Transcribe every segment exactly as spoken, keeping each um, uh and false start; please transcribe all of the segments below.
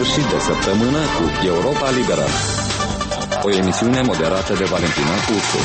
sfârșit de săptămână cu Europa Liberă, o emisiune moderată de Valentina Cursu.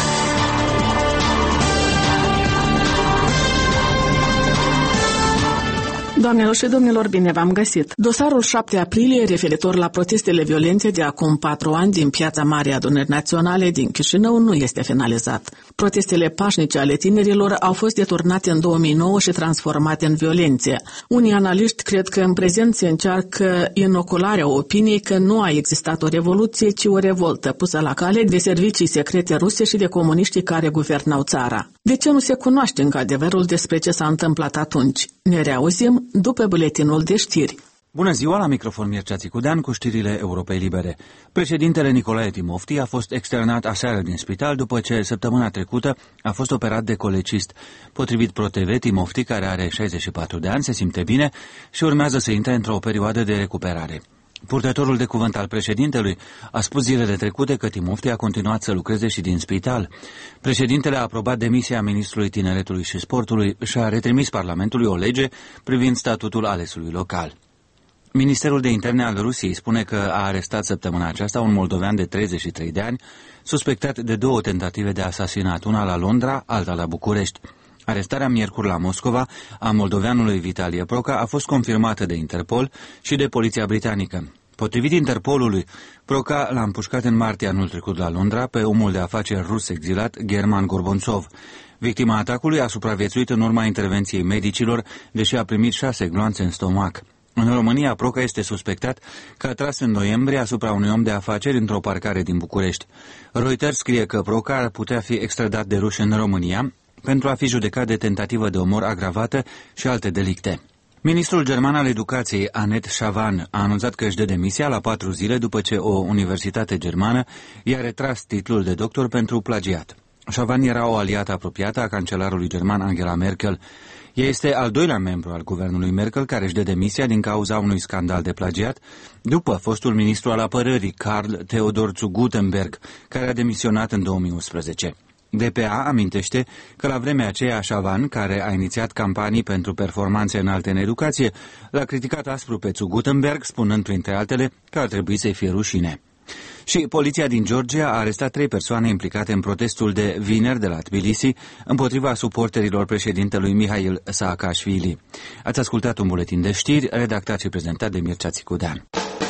Doamnelor și domnilor, bine v-am găsit! Dosarul șapte aprilie, referitor la protestele violente de acum patru ani din Piața Marii Adunări Naționale din Chișinău, nu este finalizat. Protestele pașnice ale tinerilor au fost deturnate în două mii nouă și transformate în violențe. Unii analiști cred că în prezent se încearcă inocularea opiniei că nu a existat o revoluție, ci o revoltă pusă la cale de servicii secrete ruse și de comuniștii care guvernau țara. De ce nu se cunoaște încă adevărul despre ce s-a întâmplat atunci? Ne reauzim după buletinul de știri. Bună ziua, la microfon Mircea Țicudean cu știrile Europei Libere. Președintele Nicolae Timofti a fost externat aseară din spital după ce săptămâna trecută a fost operat de colecist. Potrivit ProTV, Timofti, care are șaizeci și patru de ani, se simte bine și urmează să intre într-o perioadă de recuperare. Purtătorul de cuvânt al președintelui a spus zilele trecute că Timofti a continuat să lucreze și din spital. Președintele a aprobat demisia ministrului Tineretului și Sportului și a retrimis Parlamentului o lege privind statutul alesului local. Ministerul de Interne al Rusiei spune că a arestat săptămâna aceasta un moldovean de treizeci și trei de ani, suspectat de două tentative de asasinat, una la Londra, alta la București. Arestarea miercuri la Moscova a moldoveanului Vitalie Proca a fost confirmată de Interpol și de poliția britanică. Potrivit Interpolului, Proca l-a împușcat în martie anul trecut la Londra pe omul de afaceri rus exilat German Gorbuntsov. Victima atacului a supraviețuit în urma intervenției medicilor, deși a primit șase gloanțe în stomac. În România, Proca este suspectat că a tras în noiembrie asupra unui om de afaceri într-o parcare din București. Reuters scrie că Proca ar putea fi extradat de ruși în România pentru a fi judecat de tentativă de omor agravată și alte delicte. Ministrul german al educației, Annette Schavan, a anunțat că își dă demisia la patru zile după ce o universitate germană i-a retras titlul de doctor pentru plagiat. Schavan era o aliată apropiată a cancelarului german Angela Merkel. Ea este al doilea membru al guvernului Merkel care își dă demisia din cauza unui scandal de plagiat, după fostul ministru al apărării, Karl Theodor zu Guttenberg, care a demisionat în două mii unsprezece. D P A amintește că la vremea aceea Schavan, care a inițiat campanii pentru performanțe înalte în educație, l-a criticat aspru pe zu Guttenberg, spunând printre altele că ar trebui să-i fie rușine. Și poliția din Georgia a arestat trei persoane implicate în protestul de vineri de la Tbilisi împotriva suporterilor președintelui Mihail Saakashvili. Ați ascultat un buletin de știri redactat și prezentat de Mircea Țicudean.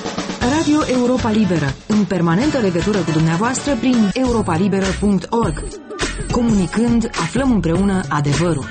Radio Europa Liberă, în permanentă legătură cu dumneavoastră prin europa liberă punct org. Comunicând, aflăm împreună adevărul.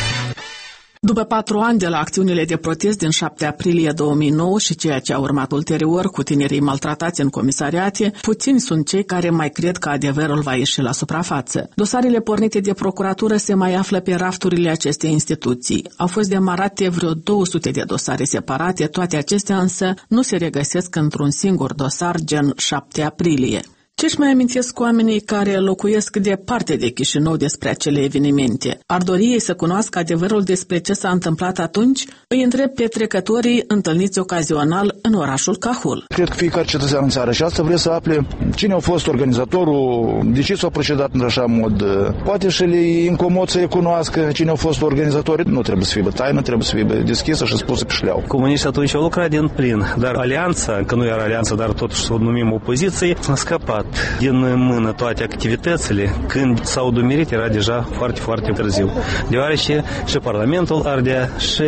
După patru ani de la acțiunile de protest din șapte aprilie două mii nouă și ceea ce a urmat ulterior cu tinerii maltratați în comisariate, puțini sunt cei care mai cred că adevărul va ieși la suprafață. Dosarele pornite de procuratură se mai află pe rafturile acestei instituții. Au fost demarate vreo două sute de dosare separate, toate acestea însă nu se regăsesc într-un singur dosar gen șapte aprilie. Ce-și mai amintesc oamenii care locuiesc departe de Chișinău despre acele evenimente? Ar dori ei să cunoască adevărul despre ce s-a întâmplat atunci? Îi întreb pe trecătorii întâlniți ocazional în orașul Cahul. Cred că fiecare cetățean în țară și asta vrea să afle cine a fost organizatorul, de ce s-a procedat în așa mod. Poate și le incomod să recunoască cine a fost organizatorul. Nu trebuie să fie taină, trebuie să fie deschisă și spusă pe șleau. Comuniștii atunci au lucrat din plin, dar alianța, că nu era alianța, dar totuși o numim opoziție, a scăpat din mână toate activitățile. Când s-au dumerit era deja foarte, foarte târziu. Deoarece și Parlamentul ardea, și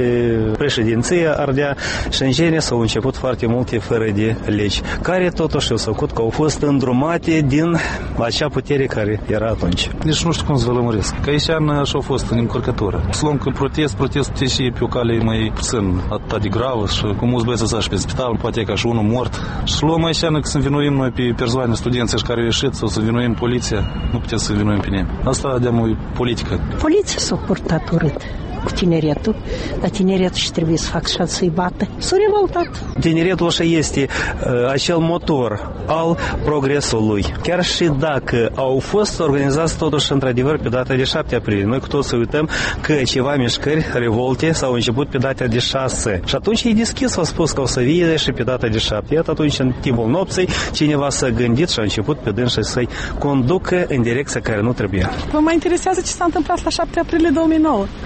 președinția ardea, și în genere s-au început foarte multe fără de legi, care totuși au făcut că au fost îndrumate din acea putere care era atunci. Deci nu știu cum să vă lămuresc. Că aici așa a fost în încurcătură. Să luăm că protest, protest putea și pe o cale mai puțin atât de gravă și cu mulți băieți să pe spital, poate ca și unul mort. Și luăm aici că să învinuim noi pe persoane, studenți care au ieșit sau să învinuim poliția, nu putem să învinuim pe nimeni. Asta de-am politică. Poliția s-a purtat urât cu tineretul, dar tineretul și trebuie să facă așa să-i bată. S-a revoltat. Tineretul așa este uh, acel motor al progresului. Chiar și dacă au fost organizați totuși într-adevăr pe data de șapte aprilie, noi cu toți să uităm că ceva mișcări, revolte s-au început pe data de șase. Și atunci ei deschis au spus că o să vie și pe data de șapte. Iată atunci în timpul nopții cineva s-a gândit și a început pe dânsă să-i conducă în direcția care nu trebuia. Vă mai interesează ce s-a întâmplat la șapte aprilie două mii nouă? Că nici nu ne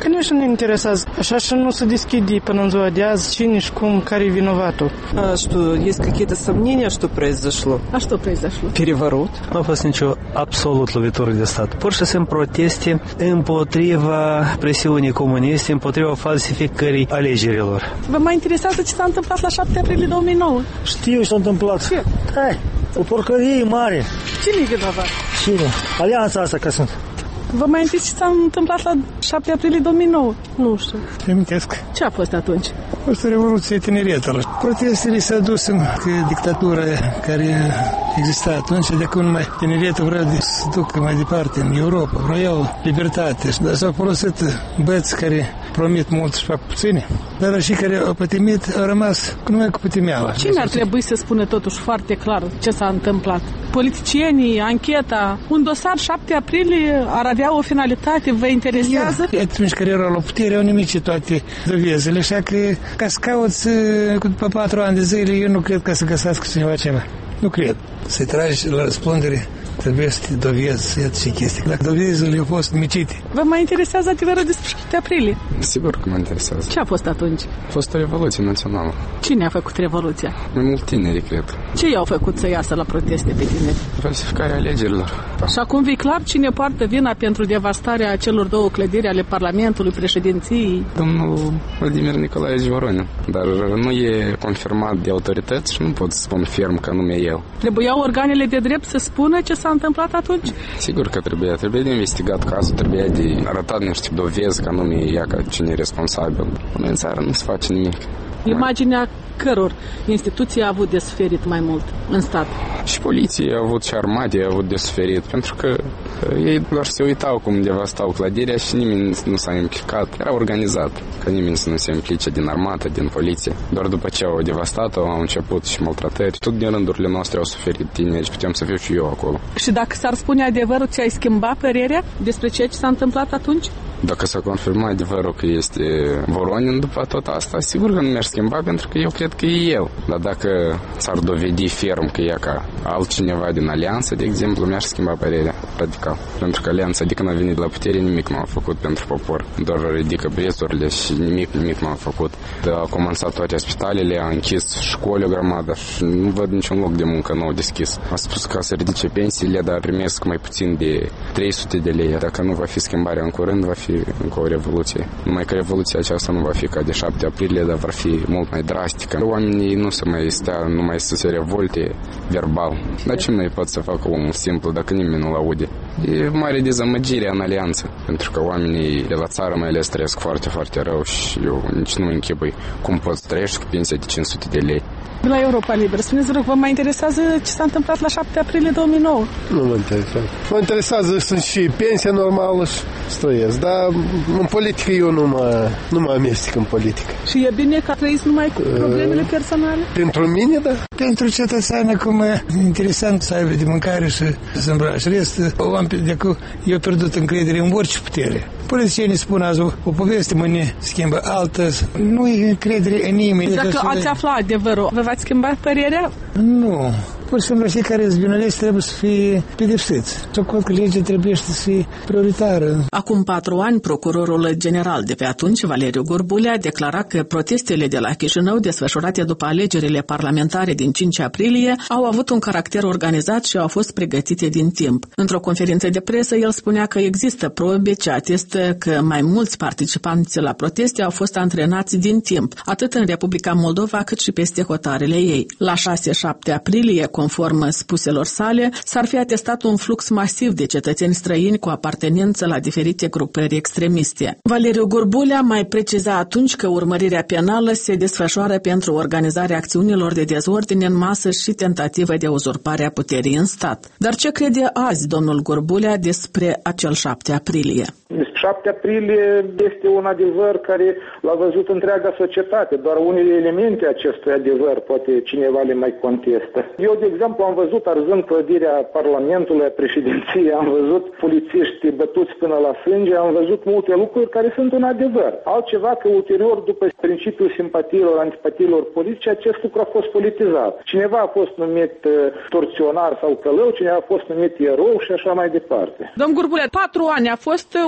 interesează. Așa și nu se deschide până în ziua de azi cine și cum, care e vinovatul. А что, есть какие-то сомнения, что произошло? А что произошло? Переворот. Nu a fost nicio absolut lovitură de stat. Pur și simplu proteste împotriva presiunii comuniste, împotriva falsificării alegerilor. Vă mai interesează ce s-a întâmplat la șapte aprilie două mii nouă? Știu ce s-a întâmplat. Ce? Hai, o porcărie mare. Cine e vinovat? Cine? Alianța asta că sunt. Vă mai amintiți ce s-a întâmplat la șapte aprilie două mii nouă? Nu știu. Te amintesc. Ce a fost atunci? A fost o revoluție tineretului. Protestele s-au dus în dictatura care exista atunci, de acum numai tineretul vrea de să ducă mai departe în Europa, vreau libertate. Dar s-au folosit băți care promit mult și fac puține, dar și care au pătimit au rămas numai cu pătimeala. Cine ar trebui să spune totuși foarte clar ce s-a întâmplat? Politicienii, ancheta, un dosar șapte aprilie ar avea o finalitate, vă interesează? Atunci care erau la putere au nimic toate dovezile, așa că ca să cauți după patru ani de zile, eu nu cred că să găsească cineva ceva. Nu cred. Să-i tragi la răspundere trebuie să te dovezi, iată și chestii. Dacă dovezile au fost micite. Vă mai interesează adevărul despre șapte aprilie? Sigur că mă interesează. Ce a fost atunci? A fost o revoluție națională. Cine a făcut revoluția? Mai mult tineri, cred. Ce i-au făcut să iasă la proteste pe tineri? Falsificarea alegerilor. Și acum vii clar cine poartă vina pentru devastarea celor două clădiri ale Parlamentului, președinției? Domnul Vladimir Nicolaevici Voronin. Dar nu e confirmat de autorități și nu pot să spun ferm că nume el. Trebuiau organele de drept să spună ce s-a întâmplat atunci? Sigur că trebuia. Trebuia de investigat cazul, trebuia de arătat niște dovezi că nume ea ca cine e responsabil. Până în țară nu se face nimic. Imaginea căror instituții a avut de suferit mai mult în stat? Și poliție a avut și armate a avut de suferit, pentru că ei doar se uitau cum devastau clădirea și nimeni nu s-a implicat. Era organizat, că nimeni să nu se implice din armată, din poliție. Doar după ce au devastat-o au început și maltratări. Tot din rândurile noastre au suferit tineri, puteam să fiu și eu acolo. Și dacă s-ar spune adevărul, ți-ai schimba părerea despre ceea ce s-a întâmplat atunci? Dacă s-a confirmat adevărul că este Voronin după tot asta, sigur că nu mi-aș schimba, pentru că eu cred că e el. Dar dacă s-ar dovedi ferm că e ca altcineva din alianță, de exemplu, mi-aș schimba părerea radical. Pentru că alianța, de când a venit la putere, nimic nu a făcut pentru popor. Doar ridică prețurile și nimic, nimic nu a făcut. A comențat toate spitalele, a închis școli o grămadă și nu văd niciun loc de muncă nou deschis. A spus că să ridice pensiile, dar primesc mai puțin de trei sute de lei. Dacă nu va fi schimbarea în curând, va fi încă o revoluție. Numai că revoluția aceasta nu va fi ca de șapte aprilie, dar va fi mult mai drastică. Oamenii nu se mai stea numai să se revolte verbal. Dar ce mai pot să facă omul simplu dacă nimeni nu-l aude? E mare dezamăgire în alianță, pentru că oamenii de la țară mai ales trăiesc foarte, foarte rău și eu nici nu închipui cum poți trăiești cu pensia de cinci sute de lei. La Europa Liberă, spuneți, rog, vă mai interesează ce s-a întâmplat la șapte aprilie două mii nouă? Nu mă interesează. Mă interesează, sunt și pensia normală și străiesc, dar în politică eu nu mă, nu mă amestec în politică. Și e bine că trăiți numai cu problemele personale? Pentru mine, da. Pentru cetățean, acum e interesant să aibă de mâncare și să îmbrace. Restul, oameni de acum, eu pierdut încredere în orice putere. Politicienii spun azi o, o poveste, mâine schimbă altă. Nu e încredere în nimeni. Dacă ați aflat adevărul, vă v-ați schimbat părerea? Nu. Pur și simplu, fiecare zbinăleți trebuie să fie pedepsiți. Și cred că legea trebuie să fie prioritară. Acum patru ani, procurorul general de pe atunci, Valeriu Gorbulea, declara că protestele de la Chișinău, desfășurate după alegerile parlamentare din cinci aprilie, au avut un caracter organizat și au fost pregătite din timp. Într-o conferință de presă, el spunea că există probe ce atestă că mai mulți participanți la proteste au fost antrenați din timp, atât în Republica Moldova cât și peste hotarele ei. La șase șapte aprilie, conform spuselor sale, s-ar fi atestat un flux masiv de cetățeni străini cu apartenență la diferite grupări extremiste. Valeriu Gorbulea mai preciza atunci că urmărirea penală se desfășoară pentru organizarea acțiunilor de dezordine în masă și tentativă de uzurpare a puterii în stat. Dar ce crede azi domnul Gorbulea despre acel șapte aprilie? șapte aprilie este un adevăr care l-a văzut întreaga societate, doar unele elemente acestui adevăr poate cineva le mai contestă. Eu, de exemplu, am văzut arzând clădirea Parlamentului, a președinției, am văzut polițiști bătuți până la sânge, am văzut multe lucruri care sunt un adevăr. Altceva că ulterior, după principiul simpatiilor, antipatiilor politice, acest lucru a fost politizat. Cineva a fost numit torționar sau călău, cineva a fost numit erou și așa mai departe. Domnul Gorbulea, patru ani a fost un termen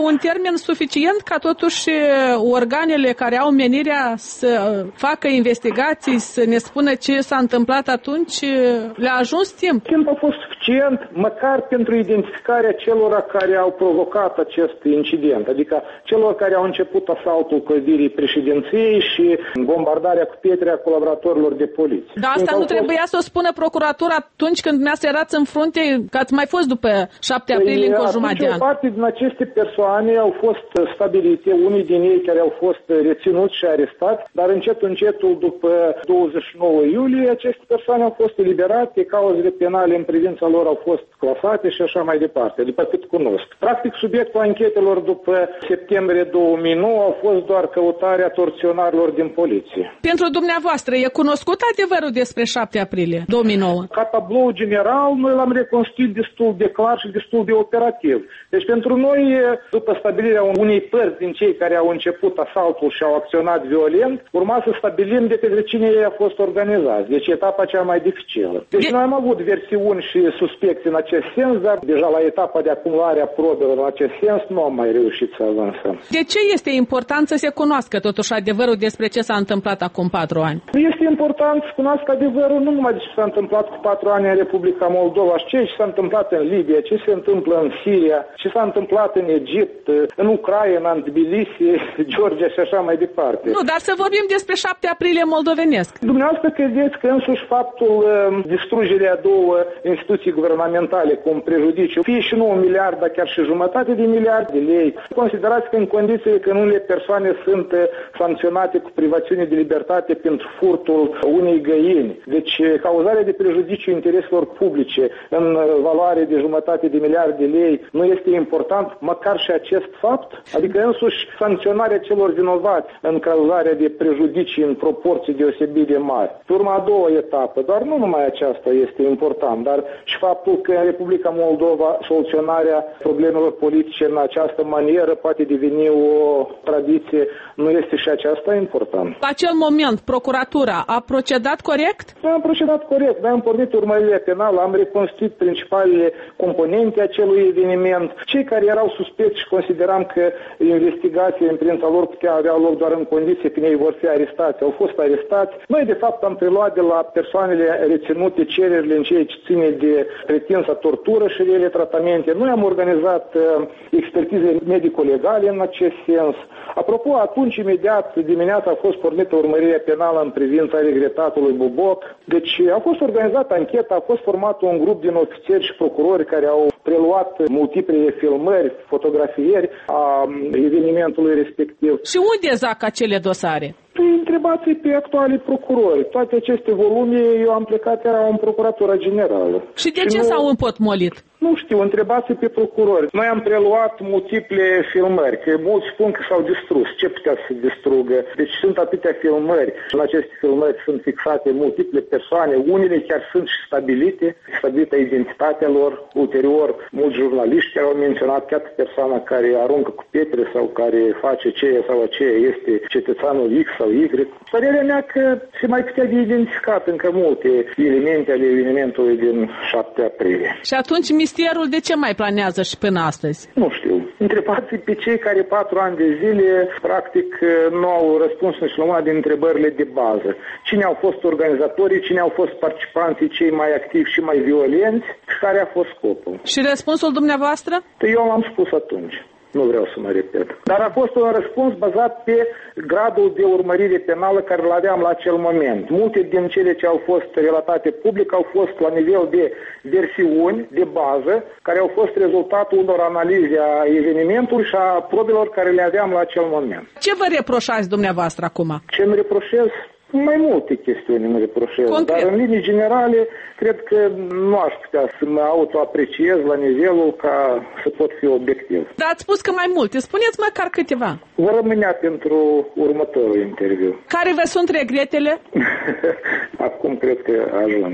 termen suficient ca totuși organele care au menirea să facă investigații, să ne spună ce s-a întâmplat atunci? Le-a ajuns timp? Timp a fost suficient, măcar pentru identificarea celor care au provocat acest incident, adică celor care au început asaltul clădirii președinției și bombardarea cu pietre a colaboratorilor de poliție. Dar asta nu trebuia să o spună procuratura atunci când dumneavoastră erați în frunte, că ați mai fost după șapte aprilie încă o jumătate de an. O parte din aceste persoane au fost stabilite, unii din ei care au fost reținuți și arestați, dar încet, încetul după douăzeci și nouă iulie, aceste persoane au fost eliberate, cauzele penale în privința lor au fost clasate și așa mai departe, după cât cunosc. Practic, subiectul anchetelor după septembrie două mii nouă a fost doar căutarea torționarilor din poliție. Pentru dumneavoastră, e cunoscut adevărul despre șapte aprilie două mii nouă? Ca tablou general, noi l-am reconstruit destul de clar și destul de operativ. Deci pentru noi, după stabilirea unei părți din cei care au început asaltul și au acționat violent, urma să stabilim de către cine ei a fost organizați. Deci etapa cea mai dificilă. Deci de... noi am avut versiuni și suspecții în acest sens, dar deja la etapa de acumulare a probelor în acest sens nu am mai reușit să avansăm. De ce este important să se cunoască totuși adevărul despre ce s-a întâmplat acum patru ani? Este important să cunoască adevărul nu numai de ce s-a întâmplat cu patru ani în Republica Moldova, ci ce s-a întâmplat în Libia, ce se întâmplă în Siria, ce s-a întâmplat în Egipt, în Ucraina, în Tbilisi, Georgia și așa mai departe. Nu, dar să vorbim despre șapte aprilie moldovenesc. Dumneavoastră credeți că însuși faptul uh, distrugerea două instituții guvernamentale cu un prejudiciu, fie și nu un miliard, dar chiar și jumătate de miliard de lei, considerați că în condițiile că unele persoane sunt uh, sancționate cu privațiune de libertate pentru furtul unei găini, deci cauzarea de prejudiciu intereselor publice în valoare de jumătate de miliard de lei nu este important, măcar și acest fapt? Adică însuși sancționarea celor vinovați în cauzarea de prejudicii în proporții deosebit de mari. Pe urma a doua etapă, dar nu numai aceasta este important, dar și faptul că în Republica Moldova soluționarea problemelor politice în această manieră poate deveni o tradiție, nu este și aceasta important. La acel moment, procuratura a procedat corect? Noi am procedat corect, noi am pornit urmările penale, am reconstruit principalele componente acelui eveniment. Cei care erau suspecți și consideram că investigația în privința lor putea avea loc doar în condiție când ei vor fi arestați, au fost arestați. Noi, de fapt, am preluat de la persoanele reținute cererile în ceea ce ține de pretinsă tortură și rele tratamente. Noi am organizat uh, expertize medico-legale în acest sens. Apropo, atunci, imediat, dimineața a fost pornită urmărirea penală în privința regretatului Buboc. Deci a fost organizată ancheta, a fost format un grup din ofițeri și procurori care au preluat multiple filmări, fotografieri a evenimentului respectiv. Și unde zac acele dosare? Păi întrebați pe actualii procurori. Toate aceste volume, eu am plecat, era în Procuratura Generală. Și de și ce nu... s-au împotmolit? Nu știu, întrebați pe procurori. Noi am preluat multiple filmări, că mulți spun că s-au distrus. Ce putea să se distrugă? Deci sunt atâtea filmări. În aceste filmări sunt fixate multiple persoane, unele chiar sunt și stabilite, stabilită identitatea lor. Ulterior, mulți jurnaliști care au menționat chiar persoana care aruncă cu pietre sau care face ceea sau aceea este cetățeanul X sau Y. Părerea mea că se mai putea de identificat încă multe elemente ale evenimentului din șapte aprilie. Și atunci Ministerul de ce mai planează și până astăzi? Nu știu. Întrebați pe cei care patru ani de zile practic nu au răspuns nici la una din întrebările de bază. Cine au fost organizatorii, cine au fost participanții cei mai activi și mai violenți și care a fost scopul. Și răspunsul dumneavoastră? Eu l-am spus atunci. Nu vreau să mă repet. Dar a fost un răspuns bazat pe gradul de urmărire penală care îl aveam la acel moment. Multe din cele ce au fost relatate public au fost la nivel de versiuni, de bază, care au fost rezultatul unor analize a evenimentului și a probelor care le aveam la acel moment. Ce vă reproșați dumneavoastră acum? Ce îmi reproșez? Mai multe chestiuni îmi reproșez, Concret. Dar în linii generale cred că nu aș putea să mă autoapreciez la nivelul ca să pot fi obiectiv. Dar ați spus că mai multe, spuneți măcar câteva. Vă rămânea pentru următorul interviu. Care vă sunt regretele? Acum cred că ajungem.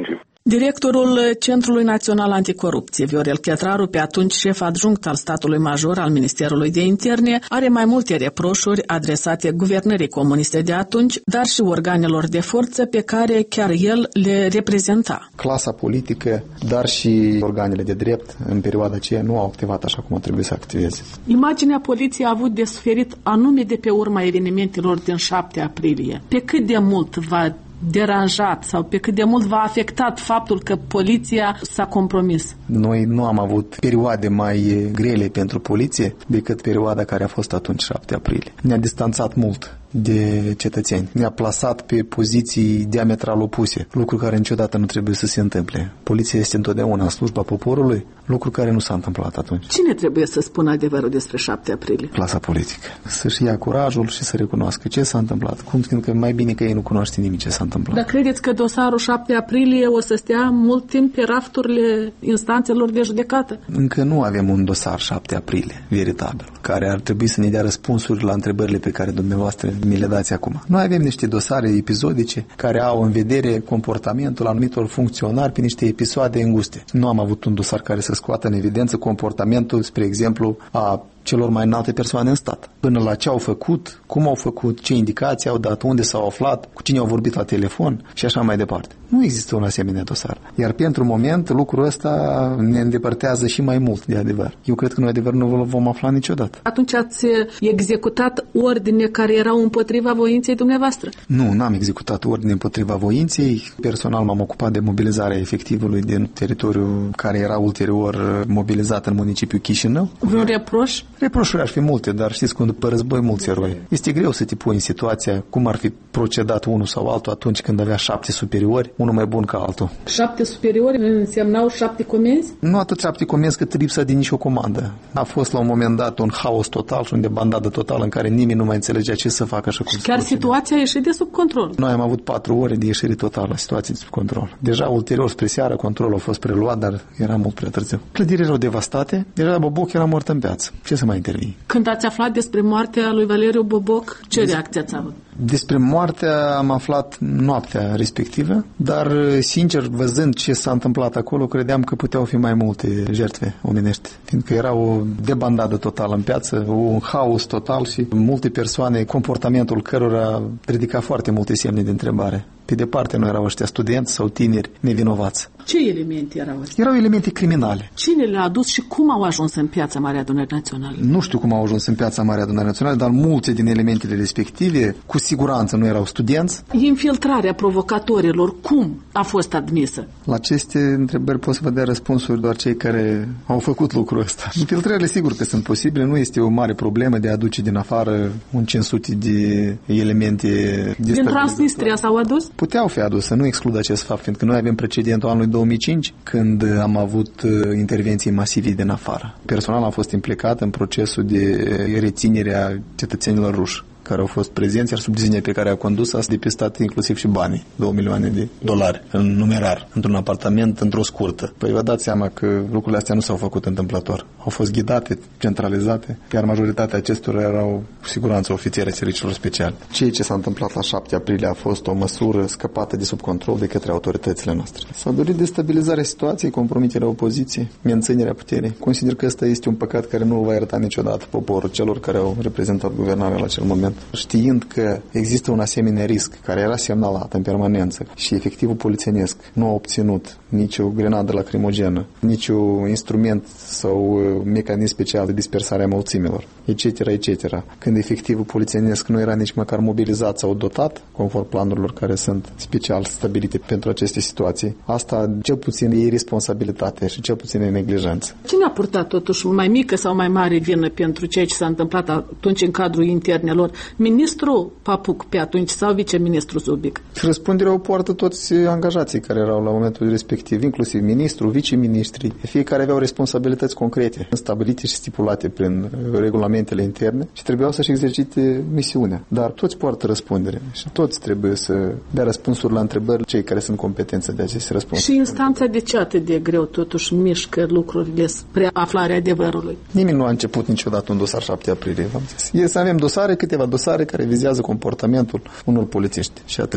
Directorul Centrului Național Anticorupție, Viorel Chetraru, pe atunci șef adjunct al statului major al Ministerului de Interne, are mai multe reproșuri adresate guvernării comuniste de atunci, dar și organelor de forță pe care chiar el le reprezenta. Clasa politică, dar și organele de drept în perioada aceea nu au activat așa cum trebuie să activeze. Imaginea poliției a avut de suferit anume de pe urma evenimentelor din șapte aprilie. Pe cât de mult va deranjat sau pe cât de mult v-a afectat faptul că poliția s-a compromis? Noi nu am avut perioade mai grele pentru poliție decât perioada care a fost atunci, șapte aprilie. Ne-a distanțat mult de cetățeni. Ne-a plasat pe poziții diametral opuse, lucru care niciodată nu trebuie să se întâmple. Poliția este întotdeauna în slujba poporului, lucru care nu s-a întâmplat atunci. Cine trebuie să spună adevărul despre șapte aprilie? Clasa politică. Să-și ia curajul și să recunoască ce s-a întâmplat. Cum spun că mai bine că ei nu cunoaște nimic ce s-a întâmplat. Dar credeți că dosarul șapte aprilie o să stea mult timp pe rafturile instanțelor de judecată? Încă nu avem un dosar șapte aprilie veritabil, care ar trebui să ne dea răspunsuri la întrebările pe care dumneavoastră mi le dați acum. Noi avem niște dosare episodice care au în vedere comportamentul anumitor funcționari pe niște episoade înguste. Nu am avut un dosar care să scoată în evidență comportamentul, spre exemplu, a celor mai înalte persoane în stat. Până la ce au făcut, cum au făcut, ce indicații au dat, unde s-au aflat, cu cine au vorbit la telefon și așa mai departe. Nu există un asemenea dosar. Iar pentru moment lucrul ăsta ne îndepărtează și mai mult de adevăr. Eu cred că noi adevăr nu vom afla niciodată. Atunci ați executat ordine care erau împotriva voinței dumneavoastră? Nu, n-am executat ordine împotriva voinței. Personal m-am ocupat de mobilizarea efectivului din teritoriul care era ulterior mobilizat în municipiul Chișinău. Vreun reproș? Reproșuri ar fi multe, dar știți cum după război mulți eroi. Este greu să te pui în situația cum ar fi procedat unul sau altul atunci când avea șapte superiori, unul mai bun ca altul. Șapte superiori însemnau șapte comenzi? Nu atât șapte comenzi cât lipsa de nicio comandă. A fost la un moment dat un haos total și un debandadă total în care nimeni nu mai înțelegea ce să facă așa cum. Chiar situația a ieșit de sub control. Noi am avut patru ore de ieșire totală a situației de sub control. Deja ulterior spre seară controlul a fost preluat, dar era mult prea târziu. Clădirile erau devastate, deja Boboc era mort în piață. Ce să mai intervii? Când ați aflat despre moartea lui Valeriu Boboc, ce Des... reacție ați avut? Despre moartea am aflat noaptea respectivă, dar sincer, văzând ce s-a întâmplat acolo, credeam că puteau fi mai multe jertfe omenești, fiindcă era o debandadă totală în piață, un haos total și multe persoane, comportamentul cărora ridica foarte multe semne de întrebare. Pe departe nu erau ăștia studenți sau tineri nevinovați. Ce elemente erau astea? Erau elemente criminale. Cine le-a adus și cum au ajuns în piața Marea Adunării Naționale? Nu știu cum au ajuns în piața Marea Adunării Naționale, dar multe din elementele respective cu siguranță nu erau studenți. Infiltrarea provocatorilor, cum a fost admisă? La aceste întrebări pot să vă dea răspunsuri doar cei care au făcut lucrul ăsta. Infiltrările sigur că sunt posibile, nu este o mare problemă de a aduce din afară un cinci sute de elemente. Din Transnistria s-au adus? Puteau fi aduse, nu exclud acest fapt, fiindcă noi avem precedentul anului două mii cinci, când am avut intervenții masive din afară. Personal am fost implicat în procesul de reținere a cetățenilor ruși care au fost prezenți, iar subdiziunea pe care a condus a depistat inclusiv și banii, două milioane de dolari în numerar, într-un apartament, într-o scurtă. Păi vă dați seama că lucrurile astea nu s-au făcut întâmplător. Au fost ghidate, centralizate, iar majoritatea acestora erau cu siguranță ofițeri ai serviciilor speciale. Ceea ce s-a întâmplat la șapte aprilie a fost o măsură scăpată de sub control de către autoritățile noastre. S-a dorit destabilizarea situației, compromiterea opoziției, menținerea puterii. Consider că ăsta este un păcat care nu va ierta niciodată poporul celor care au reprezentat guvernarea la acel moment. Știind că există un asemenea risc care era semnalat în permanență și efectivul polițienesc nu a obținut nicio grenadă lacrimogenă, niciun instrument sau mecanism special de dispersare a mulțimilor, et cetera, et cetera. Când efectivul polițienesc nu era nici măcar mobilizat sau dotat, conform planurilor care sunt special stabilite pentru aceste situații, asta cel puțin e irresponsabilitate și cel puțin e neglijență. Cine a purtat totuși mai mică sau mai mare vină pentru ceea ce s-a întâmplat atunci în cadrul internelor? Ministrul Papuc pe atunci sau viceministrul Zubic? Răspunderea o poartă toți angajații care erau la momentul respectiv, inclusiv ministrul, viceministrii. Fiecare aveau responsabilități concrete, stabilite și stipulate prin regulamentele interne și trebuiau să-și exercite misiunea. Dar toți poartă răspundere și toți trebuie să dea răspunsuri la întrebări cei care sunt competenți de aceste răspunsuri. Și instanța de ce atât de greu totuși mișcă lucrurile spre aflarea adevărului? Nimeni nu a început niciodată un dosar șapte aprilie, v-am zis. E să avem dosare, câteva dosare care vizează comportamentul unor polițiști și atât.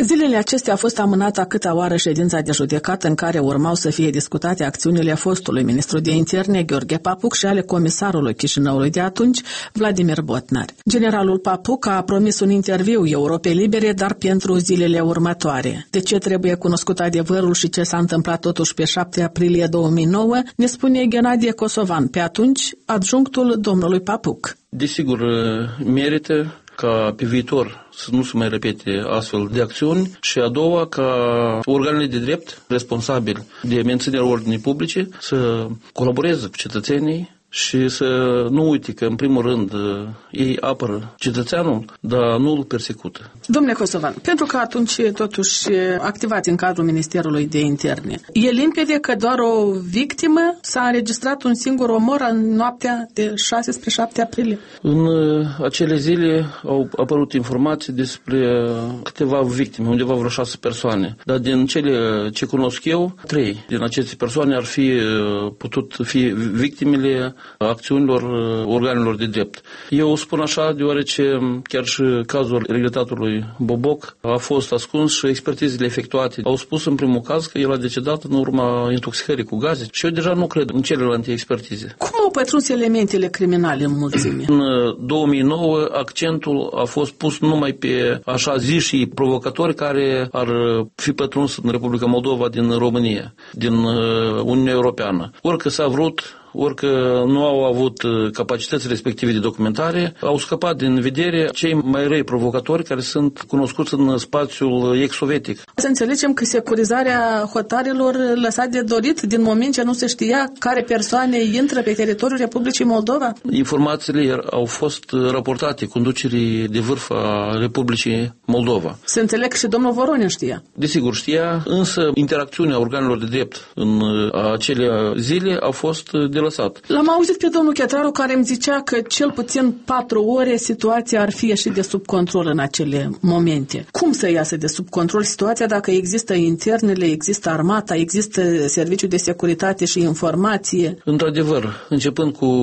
Zilele acestea a fost amânată a câta oară ședința de judecată în care urmau să fie discutate acțiunile fostului ministru de interne Gheorghe Papuc și ale comisarului Chișinăului de atunci, Vladimir Botnar. Generalul Papuc a promis un interviu Europei Libere, dar pentru zilele următoare. De ce trebuie cunoscut adevărul și ce s-a întâmplat totuși pe șapte aprilie două mii nouă, ne spune Ghenadie Kosovan, pe atunci adjunctul domnului Papuc. Desigur, merită ca pe viitor să nu se mai repete astfel de acțiuni și a doua, ca organele de drept responsabili de menținerea ordinii publice să colaboreze cu cetățenii și să nu uite că, în primul rând, ei apără cetățeanul, dar nu îl persecută. Domnule Kosovan, pentru că atunci totuși activați în cadrul Ministerului de Interne, e limpede că doar o victimă s-a înregistrat un singur omor în noaptea de șase spre șapte aprilie? În acele zile au apărut informații despre câteva victime, undeva vreo șase persoane, dar din cele ce cunosc eu, trei din aceste persoane ar fi putut fi victimele acțiunilor organelor de drept. Eu spun așa deoarece chiar și cazul regretatului Boboc a fost ascuns și expertizele efectuate au spus în primul caz că el a decedat în urma intoxicării cu gaze și eu deja nu cred în celelalte expertize. Cum au pătruns elementele criminale în mulțime? În două mii nouă accentul a fost pus numai pe așa ziși provocatori care ar fi pătruns în Republica Moldova din România, din Uniunea Europeană. Orică s-a vrut, orică nu au avut capacități respective de documentare, au scăpat din vedere cei mai răi provocatori care sunt cunoscuți în spațiul ex-sovietic. Să înțelegem că securizarea hotarelor lăsa de dorit din moment ce nu se știa care persoane intră pe teritoriul Republicii Moldova? Informațiile au fost raportate conducerii de vârf a Republicii Moldova. Se înțeleg că și domnul Voronin știa. Desigur știa, însă interacțiunea organelor de drept în acele zile a fost de lăsat. L-am auzit pe domnul Chetraru care îmi zicea că cel puțin patru ore situația ar fi ieșit de sub control în acele momente. Cum să iasă de sub control situația dacă există internele, există armata, există serviciul de securitate și informație? Într-adevăr, începând cu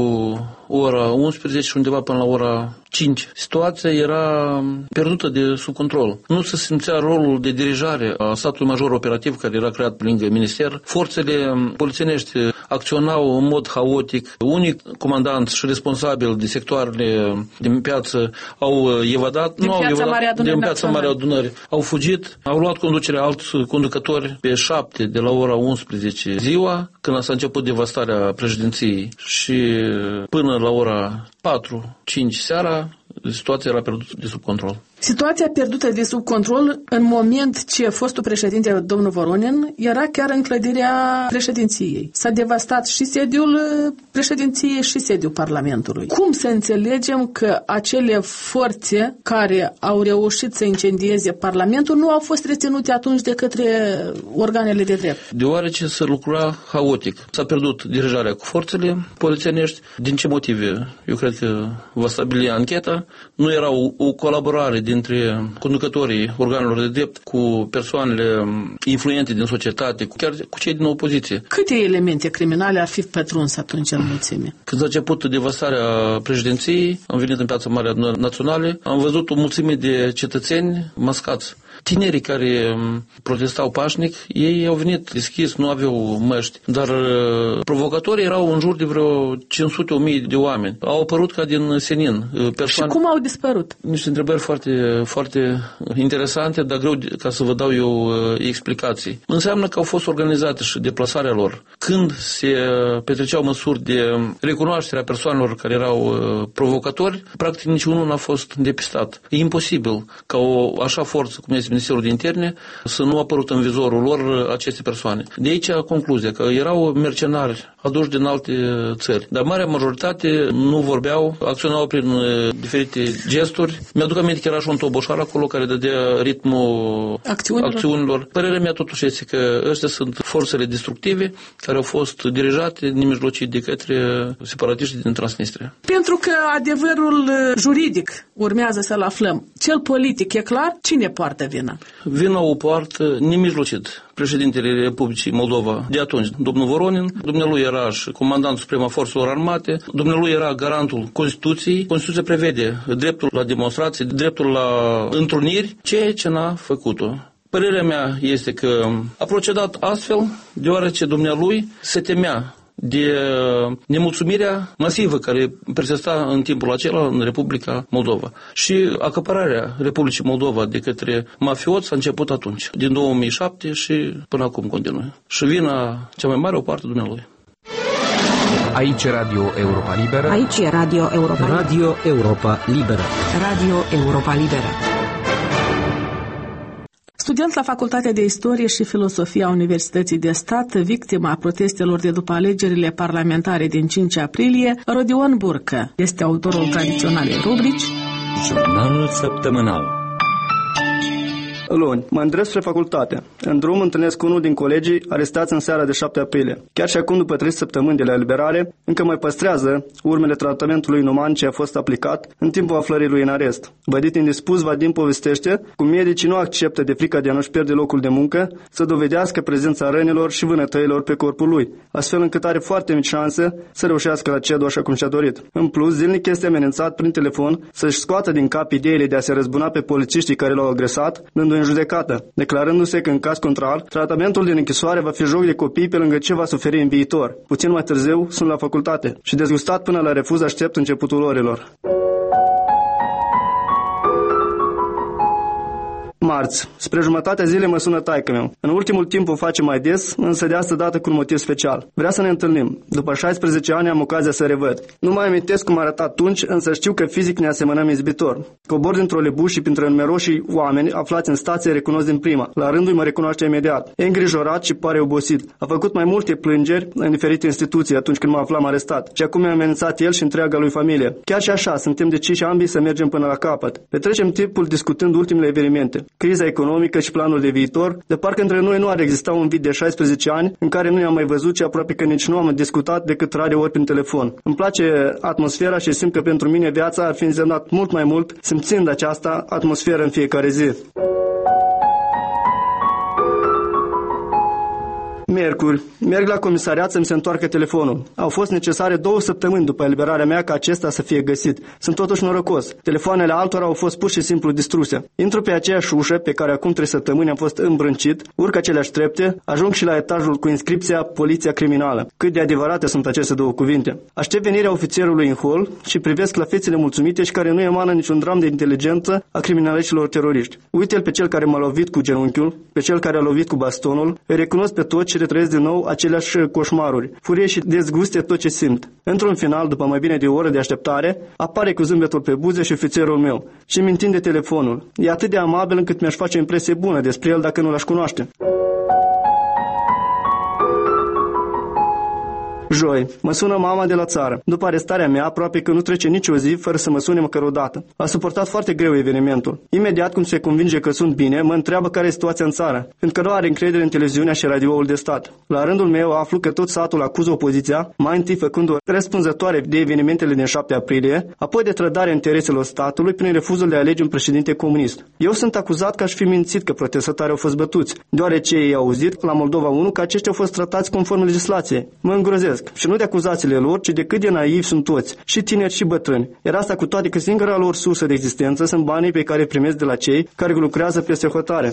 ora unsprezece și undeva până la ora cinci, situația era pierdută de sub control. Nu se simțea rolul de dirijare a statului major operativ care era creat pe lângă minister. Forțele polițienești acționau în mod haotic. Unii comandanți și responsabili de sectoarele din piață au evadat, din nu au piața evadat Marea din piața Marea Adunări. Au fugit, au luat conducerea alți conducători pe șapte de la ora unsprezece ziua, când s-a început devastarea președinției, și până la ora patru cinci seara, situația era pierdută de sub control. Situația pierdută de sub control în moment ce fostul președinte, domnul Voronin, era chiar în clădirea președinției. S-a devastat și sediul președinției și sediul Parlamentului. Cum să înțelegem că acele forțe care au reușit să incendieze Parlamentul nu au fost reținute atunci de către organele de drept? Deoarece se lucra haotic. S-a pierdut dirijarea cu forțele polițienești. Din ce motive? Eu cred că va stabili ancheta. Nu era o, o colaborare dintre conducătorii organelor de drept cu persoanele influente din societate, cu, chiar cu cei din opoziție. Câte elemente criminale ar fi pătruns atunci în mulțime? Când a început devastarea președinției, am venit în Piața Marea Adunări Naționale, am văzut o mulțime de cetățeni mascați. Tinerii care protestau pașnic, ei au venit deschis, nu aveau măști, dar provocatorii erau în jur de vreo cinci sute o mie de oameni. Au apărut ca din senin. Persoane... Și cum au dispărut? Niște întrebări foarte, foarte interesante, dar greu ca să vă dau eu explicații. Înseamnă că au fost organizate și deplasarea lor. Când se petreceau măsuri de recunoaștere a persoanelor care erau provocatori, practic niciunul n-a fost depistat. E imposibil ca o așa forță cum este Ministerul de Interne să nu a apărut în vizorul lor aceste persoane. De aici concluzia că erau mercenari aduși din alte țări, dar marea majoritate nu vorbeau, acționau prin diferite gesturi. Mi-aduc aminte că era și un toboșar acolo care dădea ritmul acțiunilor. acțiunilor. Părerea mea totuși este că ăștia sunt forțele destructive care au fost dirijate, nemijlocit de către separatiști din Transnistria. Pentru că adevărul juridic urmează să-l aflăm. Cel politic e clar? Cine poartă vina? Vina o poartă nemijlocit președintele Republicii Moldova de atunci, domnul Voronin. Dumnealui era și comandantul suprem a forțelor armate. Dumnealui era garantul Constituției. Constituția prevede dreptul la demonstrații, dreptul la întruniri, ceea ce n-a făcut-o. Părerea mea este că a procedat astfel deoarece dumnealui se temea de nemulțumirea masivă care persista în timpul acela în Republica Moldova. Și acapărarea Republicii Moldova de către mafioți a început atunci, din două mii șapte și până acum continuă. Și vina cea mai mare o parte dumnealui. Aici e Radio Europa Liberă. Aici e Radio Europa Liberă. Radio Europa Liberă. Radio Europa Liberă. Student la Facultatea de Istorie și Filosofie a Universității de Stat, victima protestelor de după alegerile parlamentare din cinci aprilie, Rodion Burcă este autorul tradiționalei rubrici Jurnalul săptămânal. Luni, mă îndrept spre facultate. În drum întâlnesc unul din colegii arestați în seara de șapte aprilie. Chiar și acum, după trei săptămâni de la eliberare, încă mai păstrează urmele tratamentului inuman ce a fost aplicat în timpul aflării lui în arest. Vădit indispus, Vadim povestește cum medicii nu acceptă de frica de a nu-și pierde locul de muncă să dovedească prezența rănilor și vânătăilor pe corpul lui, astfel încât are foarte mici șanse să reușească la C E D U așa cum și-a dorit. În plus, zilnic este amenințat prin telefon să-și scoată din cap ideile de a se răzbuna pe polițiștii care l-au agresat, dându-i în judecată, declarându-se că în caz contrar, tratamentul din închisoare va fi joc de copii pe lângă ce va suferi în viitor. Puțin mai târziu sunt la facultate și dezgustat până la refuz aștept începutul orelor. Marți. Spre jumătatea zilei mă sună taică-meu. În ultimul timp o face mai des, însă de asta dată cu un motiv special. Vrea să ne întâlnim. După șaisprezece ani am ocazia să revăd. Nu mai amintesc cum arăta atunci, însă știu că fizic ne asemănăm izbitor. Cobor dintr-o trolebus și printre numeroșii oameni aflați în stație recunosc din prima. La rândul mă recunoaște imediat. E îngrijorat și pare obosit. A făcut mai multe plângeri în diferite instituții atunci când mă aflam arestat. Și acum mi-a amenințat el și întreaga lui familie. Chiar și așa, suntem deciși ambii să mergem până la capăt. Petrecem timpul discutând ultimele evenimente. Criza economică și planul de viitor, de parcă între noi nu ar exista un vid de șaisprezece ani în care nu ne-am mai văzut și aproape că nici nu am discutat decât rare ori prin telefon. Îmi place atmosfera și simt că pentru mine viața ar fi însemnat mult mai mult simțind această atmosferă în fiecare zi. Miercuri. Merg la comisariat să-mi se întoarcă telefonul. Au fost necesare două săptămâni după eliberarea mea ca acesta să fie găsit. Sunt totuși norocos. Telefoanele altora au fost pur și simplu distruse. Intru pe aceeași ușă pe care acum trei săptămâni am fost îmbrâncit, urc aceleași trepte, ajung și la etajul cu inscripția Poliția Criminală. Cât de adevărate sunt aceste două cuvinte. Aștept venirea ofițerului în hol și privesc la fețele mulțumite și care nu emană niciun dram de inteligență a criminaliștilor teroriști. Uite-l pe cel care m-a lovit cu genunchiul, pe cel care a lovit cu bastonul, îi recunosc pe toți și retrăiesc din nou aceleași coșmaruri, furie și dezguste tot ce simt. Într-un final, după mai bine de o oră de așteptare, apare cu zâmbetul pe buze și ofițerul meu și mi întinde telefonul. E atât de amabil încât mi-aș face o impresie bună despre el dacă nu l-aș cunoaște. Joi. Mă sună mama de la țară. După arestarea mea, aproape că nu trece nicio zi fără să mă sune măcar o dată. A suportat foarte greu evenimentul. Imediat cum se convinge că sunt bine, mă întreabă care e situația în țară, pentru că nu are încredere în televiziunea și radioul de stat. La rândul meu aflu că tot satul acuză opoziția, mai întâi făcând-o răspunzătoare de evenimentele din șapte aprilie, apoi de trădarea intereselor statului prin refuzul de a alege un președinte comunist. Eu sunt acuzat că aș fi mințit că protestatarii au fost bătuți, deoarece ei au auzit la Moldova unu că aceștia au fost tratați conform legislației. Mă îngrozesc. Și nu de acuzațiile lor, ci de cât de naivi sunt toți, și tineri și bătrâni. Iar asta cu toate că singura lor sursă de existență sunt banii pe care îi primesc de la cei care lucrează peste hotare.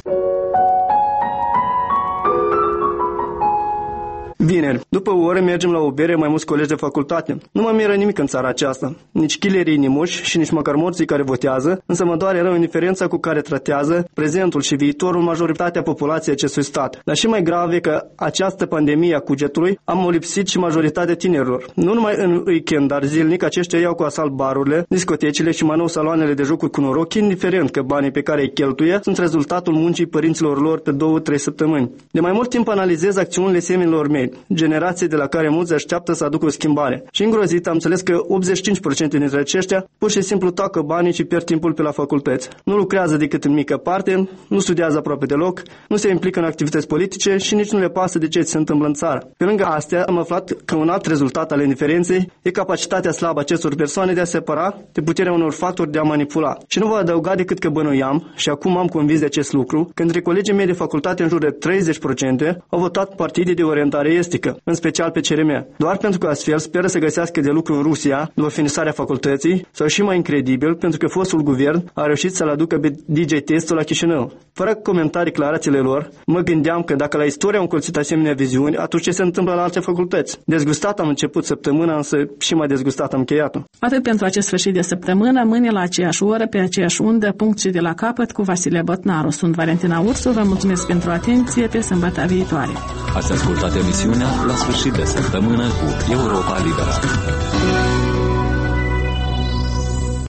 Vineri. După o oră mergem la o bere mai mulți colegi de facultate. Nu mă miră nimic în țara aceasta. Nici killerii nimuși și nici măcar morții care votează, însă mă doare rău indiferența cu care tratează prezentul și viitorul majoritatea populației acestui stat. Dar și mai grav e că această pandemie a cugetului a molipsit și majoritatea tinerilor. Nu numai în weekend, dar zilnic aceștia iau cu asalt barurile, discotecile și mai nou saloanele de jocuri cu noroc, indiferent că banii pe care îi cheltuie sunt rezultatul muncii părinților lor pe două-trei săptămâni. De mai mult timp analizez acțiunile semenilor mei. generației de la care mulți așteaptă să aducă o schimbare. Și îngrozit am înțeles că optzeci și cinci la sută dintre aceștia pur și simplu tacă banii și pierd timpul pe la facultăți. Nu lucrează decât în mică parte, nu studiază aproape deloc, nu se implică în activități politice și nici nu le pasă de ce se întâmplă în țară. Pe lângă astea, am aflat că un alt rezultat al indiferenței e capacitatea slabă acestor persoane de a separa de puterea unor factori de a manipula. Și nu vă adăuga decât că bănuiam, și acum am convins de acest lucru, că între colegii mei de facultate în jur de treizeci la sută au votat partide de orientare estică, în special pe C R M, doar pentru că astfel speră să găsească de lucru în Rusia după finisarea facultății, sau și mai incredibil, pentru că fostul guvern a reușit să-l aducă pe D J Testul la Chișinău. Fără a comenta declarațiile lor, mă gândeam că dacă la istoria au încolțit asemenea viziuni, atunci ce se întâmplă la alte facultăți? Dezgustat am început săptămâna, însă și mai dezgustat am încheiat-o. Atât pentru acest sfârșit de săptămână, mâine la aceeași oră, pe aceeași undă, punct și de la capăt, cu Vasile Botnaru. Sunt Valentina Ursu, vă mulțumesc pentru atenție, pe sâmbătă viitoare. Ați ascultat emisiunea La sfârșit de săptămână cu Europa Liberă.